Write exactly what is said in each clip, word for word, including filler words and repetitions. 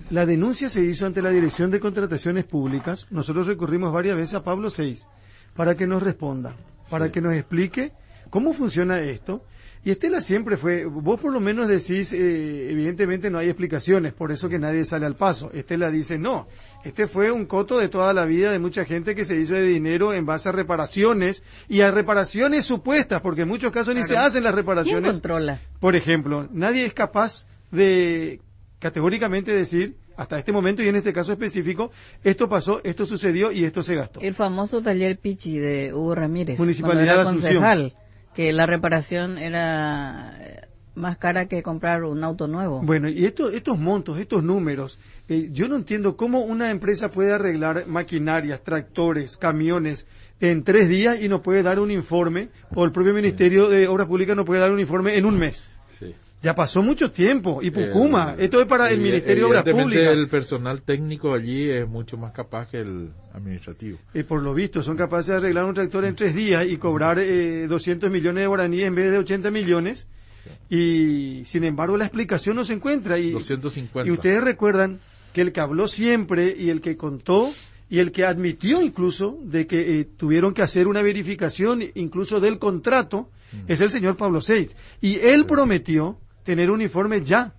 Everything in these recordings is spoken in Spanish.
La denuncia se hizo ante la Dirección de Contrataciones Públicas. Nosotros recurrimos varias veces a Pablo Seis para que nos responda, para sí. que nos explique cómo funciona esto. Y Estela siempre fue, vos por lo menos decís, eh, evidentemente no hay explicaciones, por eso que nadie sale al paso. Estela dice, no, este fue un coto de toda la vida de mucha gente que se hizo de dinero en base a reparaciones y a reparaciones supuestas, porque en muchos casos claro. ni se hacen las reparaciones. ¿Quién controla? Por ejemplo, nadie es capaz de categóricamente decir, hasta este momento y en este caso específico, esto pasó, esto sucedió y esto se gastó. El famoso taller Pichi de Hugo Ramírez, Municipalidad cuando era de Asunción. concejal, que la reparación era más cara que comprar un auto nuevo. Bueno, y esto, estos montos, estos números, eh, yo no entiendo cómo una empresa puede arreglar maquinarias, tractores, camiones en tres días y no puede dar un informe, o el propio Ministerio de Obras Públicas no puede dar un informe en un mes. Sí. Ya pasó mucho tiempo. Y Pucuma, el, esto es para el Ministerio de Obras Públicas. El personal técnico allí es mucho más capaz que el administrativo. Y por lo visto, son capaces de arreglar un tractor en tres días y cobrar eh, doscientos millones de guaraníes en vez de ochenta millones. Y sin embargo, la explicación no se encuentra. Y, doscientos cincuenta. Y ustedes recuerdan que el que habló siempre y el que contó y el que admitió incluso de que eh, tuvieron que hacer una verificación incluso del contrato mm. es el señor Pablo Seis. Y él sí. prometió tener un informe ya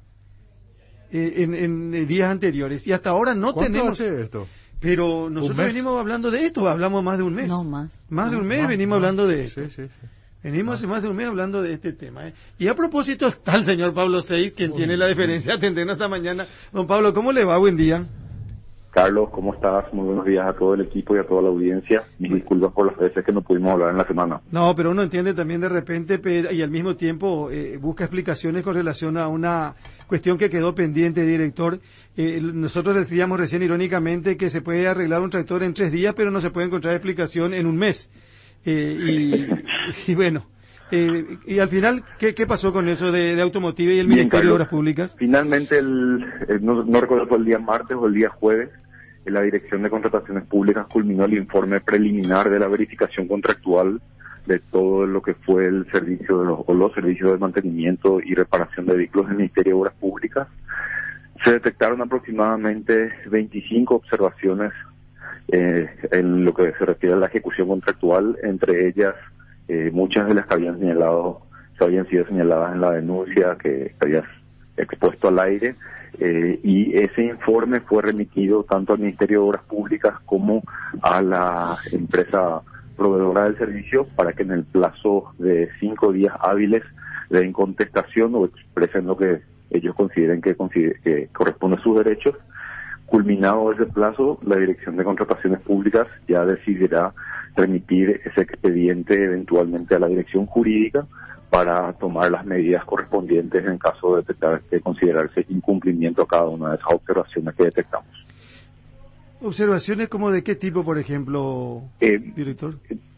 eh, en, en días anteriores y hasta ahora no ¿Cuánto tenemos hace esto? Pero nosotros venimos hablando de esto, hablamos más de un mes. No, más. Más no, de un mes más, venimos más. hablando de esto. Sí, sí, sí. Venimos hace más de un mes hablando de este tema. ¿eh? Y a propósito está el señor Pablo Seis, quien Muy tiene la deferencia de atendernos esta mañana. Don Pablo, ¿cómo le va? Buen día. Carlos, ¿cómo estás? Muy buenos días a todo el equipo y a toda la audiencia. Mis disculpas por las veces que no pudimos hablar en la semana. No, pero uno entiende también de repente pero, y al mismo tiempo eh, busca explicaciones con relación a una cuestión que quedó pendiente, director. Eh, nosotros decíamos recién irónicamente que se puede arreglar un tractor en tres días, pero no se puede encontrar explicación en un mes. Eh, y, y bueno, eh, y al final, ¿qué, qué pasó con eso de, de Automotive y el Bien, Ministerio Carlos, de Obras Públicas? Finalmente, el, el no, no recuerdo si fue el día martes o el día jueves, la Dirección de Contrataciones Públicas culminó el informe preliminar de la verificación contractual de todo lo que fue el servicio de los, o los servicios de mantenimiento y reparación de vehículos del Ministerio de Obras Públicas. Se detectaron aproximadamente veinticinco observaciones eh, en lo que se refiere a la ejecución contractual, entre ellas eh, muchas de las que habían señalado, que habían sido señaladas en la denuncia que habías expuesto al aire. Eh, y ese informe fue remitido tanto al Ministerio de Obras Públicas como a la empresa proveedora del servicio para que en el plazo de cinco días hábiles den contestación o expresen lo que ellos consideren que, consider- que corresponde a sus derechos. Culminado ese plazo, la Dirección de Contrataciones Públicas ya decidirá remitir ese expediente eventualmente a la Dirección Jurídica para tomar las medidas correspondientes en caso de detectar, de considerarse incumplimiento a cada una de esas observaciones que detectamos. ¿Observaciones como de qué tipo, por ejemplo, eh, director?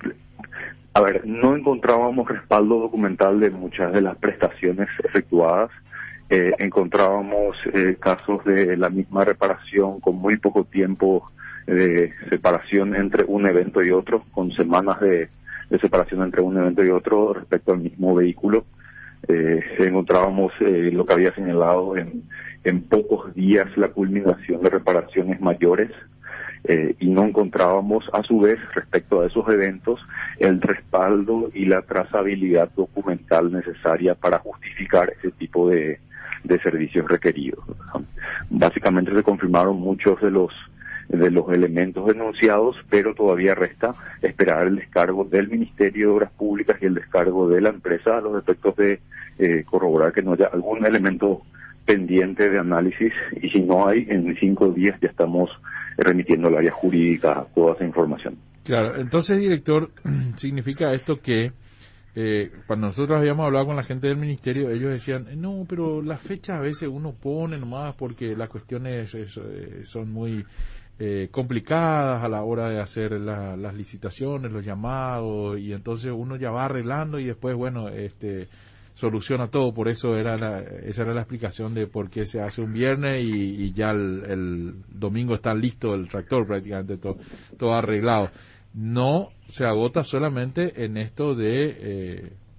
A ver, no encontrábamos respaldo documental de muchas de las prestaciones efectuadas. Eh, encontrábamos eh, casos de la misma reparación con muy poco tiempo de separación entre un evento y otro, con semanas de de separación entre un evento y otro respecto al mismo vehículo. Eh, encontrábamos eh, lo que había señalado en, en pocos días la culminación de reparaciones mayores eh, y no encontrábamos a su vez respecto a esos eventos el respaldo y la trazabilidad documental necesaria para justificar ese tipo de, de servicios requeridos. Básicamente se confirmaron muchos de los de los elementos denunciados, pero todavía resta esperar el descargo del Ministerio de Obras Públicas y el descargo de la empresa a los efectos de eh, corroborar que no haya algún elemento pendiente de análisis, y si no hay, en cinco días ya estamos remitiendo al área jurídica toda esa información. Claro, entonces, director, significa esto que eh, cuando nosotros habíamos hablado con la gente del ministerio, ellos decían, no, pero las fechas a veces uno pone nomás porque las cuestiones es, eh, son muy eh, complicadas a la hora de hacer la, las licitaciones, los llamados, y entonces uno ya va arreglando y después, bueno, este soluciona todo. Por eso era la, esa era la explicación de por qué se hace un viernes y, y ya el, el domingo está listo el tractor, prácticamente todo, todo arreglado. No se agota solamente en esto de eh,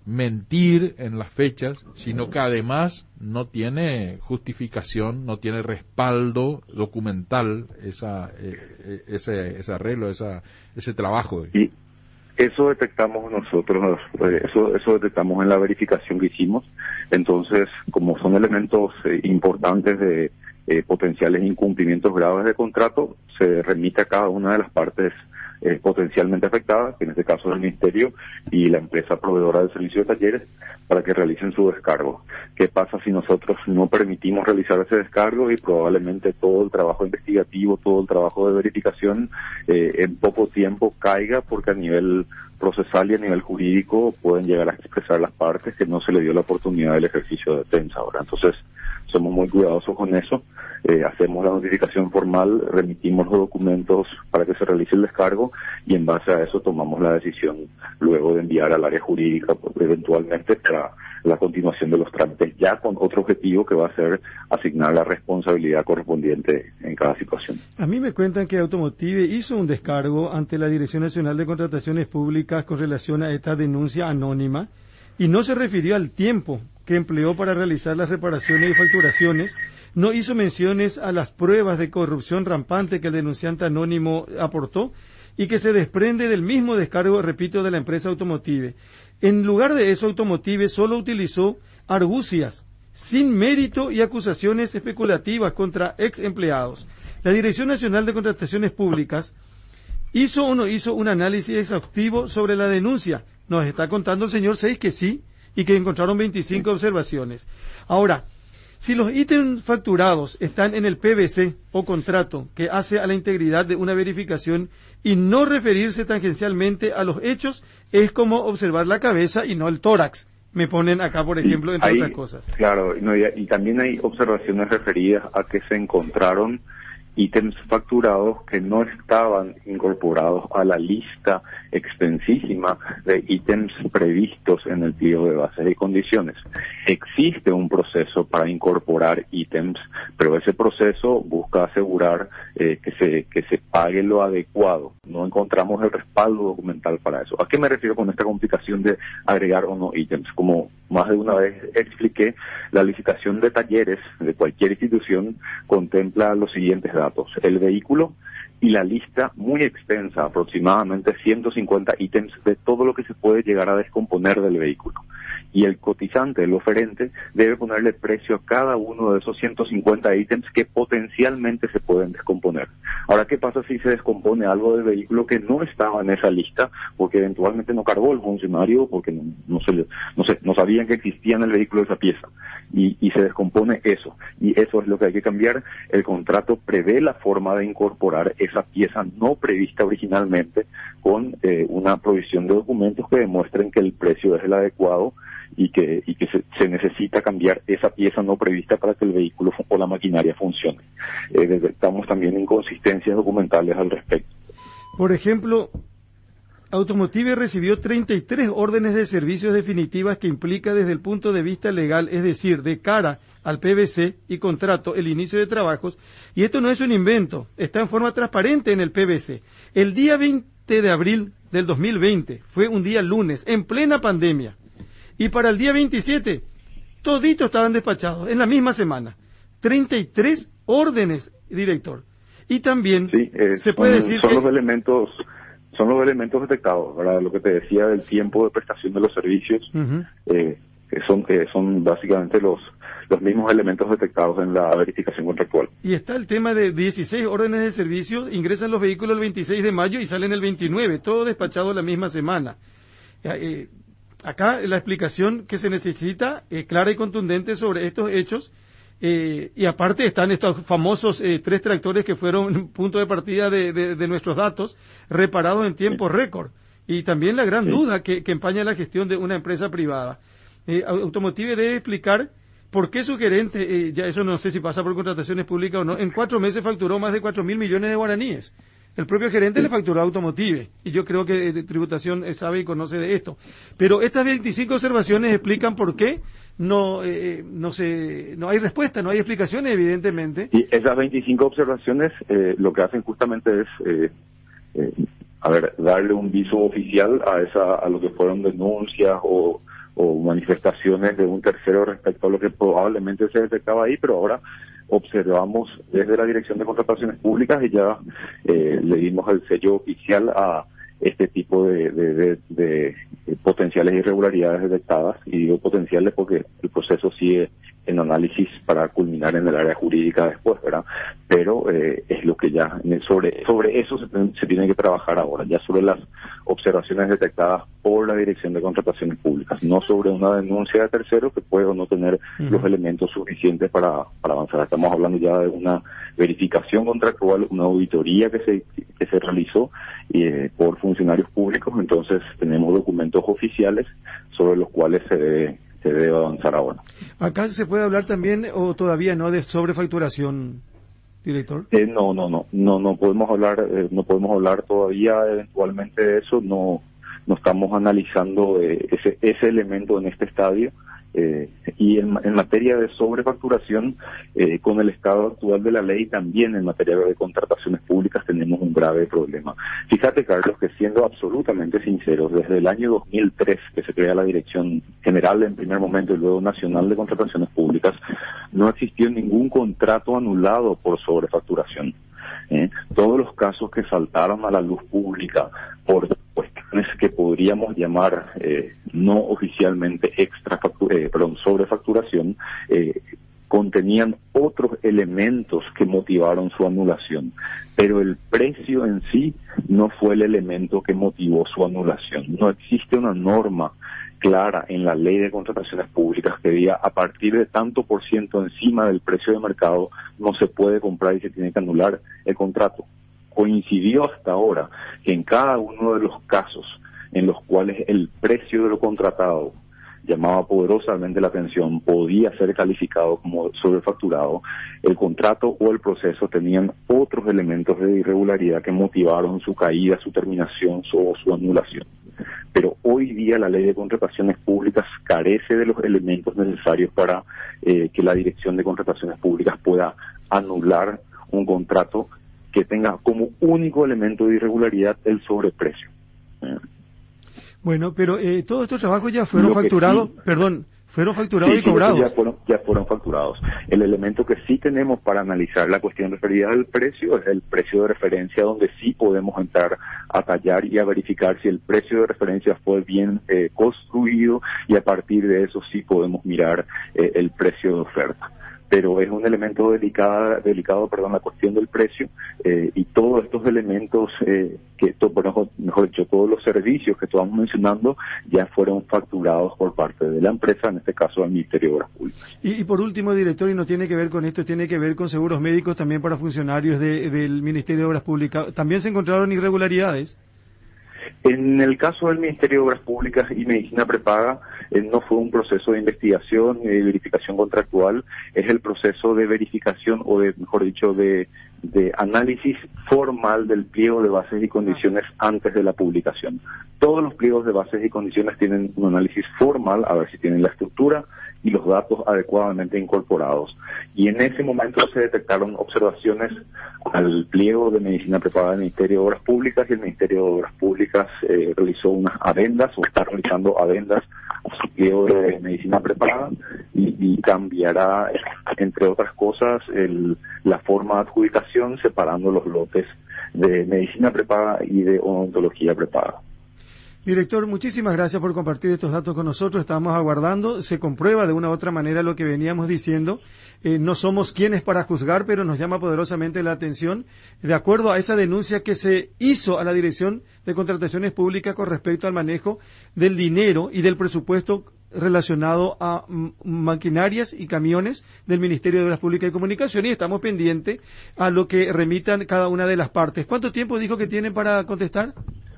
mentir en las fechas, sino que además no tiene justificación, no tiene respaldo documental esa eh, ese ese arreglo, esa ese trabajo. Y eso detectamos nosotros, eso eso detectamos en la verificación que hicimos. Entonces, como son elementos eh, importantes de eh, potenciales incumplimientos graves de contrato, se remite a cada una de las partes Eh, potencialmente afectadas, que en este caso es el Ministerio y la empresa proveedora del servicio de talleres, para que realicen su descargo. ¿Qué pasa si nosotros no permitimos realizar ese descargo y probablemente todo el trabajo investigativo, todo el trabajo de verificación eh, en poco tiempo caiga, porque a nivel procesal y a nivel jurídico pueden llegar a expresar las partes que no se le dio la oportunidad del ejercicio de defensa ahora? Entonces, somos muy cuidadosos con eso, eh, hacemos la notificación formal, remitimos los documentos para que se realice el descargo y en base a eso tomamos la decisión luego de enviar al área jurídica pues, eventualmente para la continuación de los trámites, ya con otro objetivo que va a ser asignar la responsabilidad correspondiente en cada situación. A mí me cuentan que Automotive hizo un descargo ante la Dirección Nacional de Contrataciones Públicas con relación a esta denuncia anónima y no se refirió al tiempo que empleó para realizar las reparaciones y facturaciones, no hizo menciones a las pruebas de corrupción rampante que el denunciante anónimo aportó y que se desprende del mismo descargo, repito, de la empresa Automotive. En lugar de eso, Automotive solo utilizó argucias, sin mérito y acusaciones especulativas contra ex empleados. La Dirección Nacional de Contrataciones Públicas hizo o no hizo un análisis exhaustivo sobre la denuncia. Nos está contando el señor Seis que sí, y que encontraron veinticinco observaciones. Ahora, si los ítems facturados están en el P V C o contrato que hace a la integridad de una verificación y no referirse tangencialmente a los hechos, es como observar la cabeza y no el tórax. Me ponen acá, por ejemplo, entre hay, otras cosas. Claro, no, y, y también hay observaciones referidas a que se encontraron ítems facturados que no estaban incorporados a la lista extensísima de ítems previstos en el pliego de bases y condiciones. Existe un proceso para incorporar ítems, pero ese proceso busca asegurar eh, que se que se pague lo adecuado. No encontramos el respaldo documental para eso. ¿A qué me refiero con esta complicación de agregar o no ítems? Como más de una vez expliqué, la licitación de talleres de cualquier institución contempla los siguientes datos: el vehículo y la lista muy extensa, aproximadamente ciento cincuenta ítems de todo lo que se puede llegar a descomponer del vehículo. Y el cotizante, el oferente, debe ponerle precio a cada uno de esos ciento cincuenta ítems que potencialmente se pueden descomponer. Ahora, ¿qué pasa si se descompone algo del vehículo que no estaba en esa lista, porque eventualmente no cargó el funcionario, porque no, no, se, no, se, no sabían que existía en el vehículo esa pieza, y, y se descompone eso? Y eso es lo que hay que cambiar. El contrato prevé la forma de incorporar esa pieza no prevista originalmente con eh, una provisión de documentos que demuestren que el precio es el adecuado y que y que se, se necesita cambiar esa pieza no prevista para que el vehículo o la maquinaria funcione. Eh, detectamos también inconsistencias documentales al respecto. Por ejemplo, Automotive recibió treinta y tres órdenes de servicios definitivas que implica desde el punto de vista legal, es decir, de cara al P V C y contrato, el inicio de trabajos, y esto no es un invento, está en forma transparente en el P V C. El día veinte de abril del dos mil veinte, fue un día lunes, en plena pandemia, y para el día veintisiete, toditos estaban despachados, en la misma semana. treinta y tres órdenes, director. Y también sí, eh, se puede son, decir son que... los elementos son los elementos detectados, ¿verdad? Lo que te decía del tiempo de prestación de los servicios, uh-huh. eh, que son que son básicamente los los mismos elementos detectados en la verificación contractual. Y está el tema de dieciséis órdenes de servicio, ingresan los vehículos el veintiséis de mayo y salen el veintinueve, todo despachado la misma semana. Eh, acá la explicación que se necesita, eh, clara y contundente sobre estos hechos, eh, y aparte están estos famosos eh, tres tractores que fueron punto de partida de, de, de nuestros datos, reparados en tiempo sí. récord, y también la gran sí. duda que, que empaña la gestión de una empresa privada. Eh, Automotive debe explicar por qué su gerente, eh, ya eso no sé si pasa por contrataciones públicas o no, en cuatro meses facturó más de cuatro mil millones de guaraníes. El propio gerente sí. le facturó a Automotive, y yo creo que eh, tributación eh, sabe y conoce de esto. Pero estas veinticinco observaciones explican por qué no eh, no se no hay respuesta, no hay explicaciones, evidentemente. Y esas veinticinco observaciones eh, lo que hacen justamente es, eh, eh, a ver, darle un viso oficial a esa a lo que fueron denuncias o o manifestaciones de un tercero respecto a lo que probablemente se detectaba ahí, pero ahora observamos desde la Dirección de Contrataciones Públicas y ya eh, le dimos el sello oficial a este tipo de, de, de, de, de potenciales irregularidades detectadas, y digo potenciales porque el proceso sigue en análisis para culminar en el área jurídica después, ¿verdad? Pero eh, es lo que ya, sobre sobre eso se, se tiene que trabajar ahora, ya sobre las observaciones detectadas por la Dirección de Contrataciones Públicas, no sobre una denuncia de terceros que puede o no tener uh-huh. los elementos suficientes para, para avanzar. Estamos hablando ya de una verificación contractual, una auditoría que se que se realizó eh, por funcionarios públicos, entonces tenemos documentos oficiales sobre los cuales se debe se debe avanzar ahora. Acá se puede hablar también, o todavía no, de sobrefacturación, director. Eh, no, no, no, no, no podemos hablar, eh, no podemos hablar todavía eventualmente de eso. No, no estamos analizando eh, ese ese elemento en este estadio. Eh, y en, en materia de sobrefacturación, eh, con el estado actual de la ley, también en materia de contrataciones públicas tenemos un grave problema. Fíjate, Carlos, que siendo absolutamente sinceros, desde el año dos mil tres que se crea la Dirección General en primer momento y luego Nacional de Contrataciones Públicas, no existió ningún contrato anulado por sobrefacturación. ¿Eh? Todos los casos que saltaron a la luz pública por cuestiones que podríamos llamar eh, no oficialmente extra eh, perdón, sobrefacturación, eh, contenían otros elementos que motivaron su anulación, pero el precio en sí no fue el elemento que motivó su anulación. No existe una norma clara en la ley de contrataciones públicas que diga a partir de tanto por ciento encima del precio de mercado no se puede comprar y se tiene que anular el contrato. Coincidió hasta ahora que en cada uno de los casos en los cuales el precio de lo contratado llamaba poderosamente la atención, podía ser calificado como sobrefacturado, el contrato o el proceso tenían otros elementos de irregularidad que motivaron su caída, su terminación o su anulación. Pero hoy día la ley de contrataciones públicas carece de los elementos necesarios para eh, que la Dirección de Contrataciones Públicas pueda anular un contrato que tenga como único elemento de irregularidad el sobreprecio. ¿Eh? Bueno, pero eh, todos estos trabajos ya fueron facturados, sí, perdón, fueron facturados sí, y cobrados. Ya fueron, ya fueron facturados. El elemento que sí tenemos para analizar la cuestión referida al precio es el precio de referencia, donde sí podemos entrar a tallar y a verificar si el precio de referencia fue bien eh, construido, y a partir de eso sí podemos mirar eh, el precio de oferta. Pero es un elemento delicado, delicado, perdón, la cuestión del precio, eh, y todos estos elementos, eh, que to, mejor, mejor dicho, todos los servicios que estamos mencionando ya fueron facturados por parte de la empresa, en este caso el Ministerio de Obras Públicas. Y, y por último, director, y no tiene que ver con esto, tiene que ver con seguros médicos también para funcionarios de, del Ministerio de Obras Públicas. ¿También se encontraron irregularidades? En el caso del Ministerio de Obras Públicas y Medicina Prepaga, eh, no fue un proceso de investigación y de verificación contractual, es el proceso de verificación, o de, mejor dicho, de, de análisis formal del pliego de bases y condiciones antes de la publicación. Todos los pliegos de bases y condiciones tienen un análisis formal, a ver si tienen la estructura y los datos adecuadamente incorporados. Y en ese momento se detectaron observaciones al pliego de Medicina Prepaga del Ministerio de Obras Públicas, y el Ministerio de Obras Públicas eh, realizó unas adendas, o está realizando adendas a su pliego de Medicina Prepaga, y, y cambiará, entre otras cosas, el, la forma de adjudicación, separando los lotes de Medicina Prepaga y de Odontología Prepaga. Director, muchísimas gracias por compartir estos datos con nosotros. Estamos aguardando. Se comprueba de una u otra manera lo que veníamos diciendo. Eh, no somos quienes para juzgar, pero nos llama poderosamente la atención, de acuerdo a esa denuncia que se hizo a la Dirección de Contrataciones Públicas con respecto al manejo del dinero y del presupuesto relacionado a m- maquinarias y camiones del Ministerio de Obras Públicas y Comunicaciones, y estamos pendientes a lo que remitan cada una de las partes. ¿Cuánto tiempo dijo que tienen para contestar?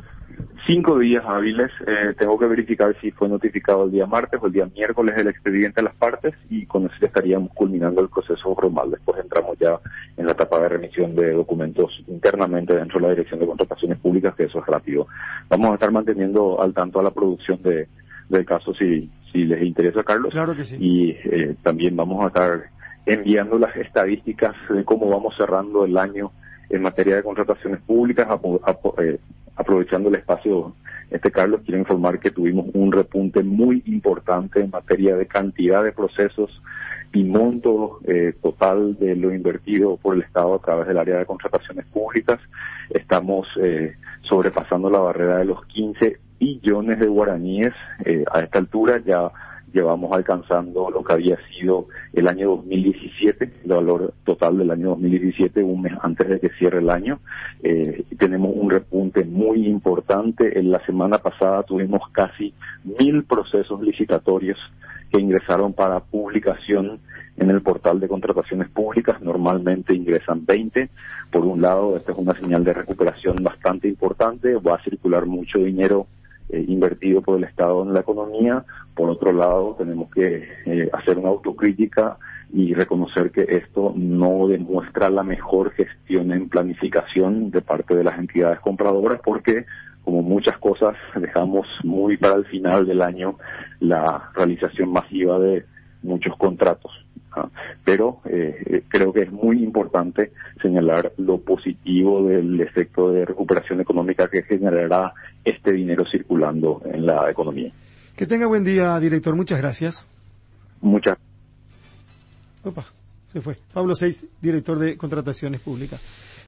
Cinco días hábiles. Eh, tengo que verificar si fue notificado el día martes o el día miércoles el expediente a las partes, y con eso ya estaríamos culminando el proceso formal. Después entramos ya en la etapa de remisión de documentos internamente dentro de la Dirección de Contrataciones Públicas, que eso es rápido. Vamos a estar manteniendo al tanto a la producción de del caso si si les interesa, Carlos. Claro que sí. Y eh, también vamos a estar enviando las estadísticas de cómo vamos cerrando el año en materia de contrataciones públicas, a, a, eh, aprovechando el espacio Este, Carlos, quiero informar que tuvimos un repunte muy importante en materia de cantidad de procesos y monto eh, total de lo invertido por el Estado a través del área de contrataciones públicas. Estamos eh, sobrepasando la barrera de los quince billones de guaraníes. Eh, a esta altura ya llevamos alcanzando lo que había sido el año dos mil diecisiete, el valor total del año dos mil diecisiete, un mes antes de que cierre el año. Eh, tenemos un repunte muy importante. En la semana pasada tuvimos casi mil procesos licitatorios que ingresaron para publicación en el portal de contrataciones públicas. Normalmente ingresan veinte. Por un lado, esta es una señal de recuperación bastante importante. Va a circular mucho dinero eh, invertido por el Estado en la economía. Por otro lado, tenemos que eh, hacer una autocrítica y reconocer que esto no demuestra la mejor gestión en planificación de parte de las entidades compradoras, porque como muchas cosas dejamos muy para el final del año la realización masiva de muchos contratos. ¿Ah? Pero eh, creo que es muy importante señalar lo positivo del efecto de recuperación económica que generará este dinero circulando en la economía. Que tenga buen día, director. Muchas gracias. Muchas Opa, se fue. Pablo Seis, director de Contrataciones Públicas.